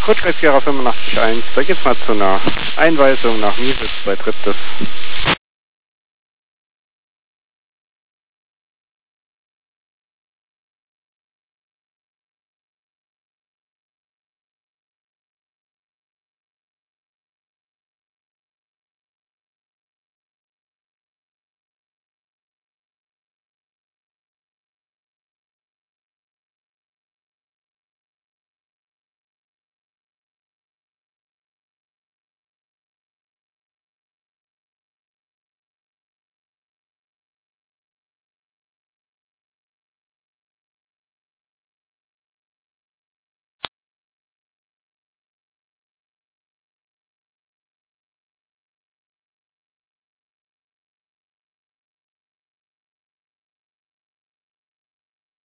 Kurzweg Sierra 85.1, da geht's mal zu einer Einweisung nach Miesitz bei Triptis.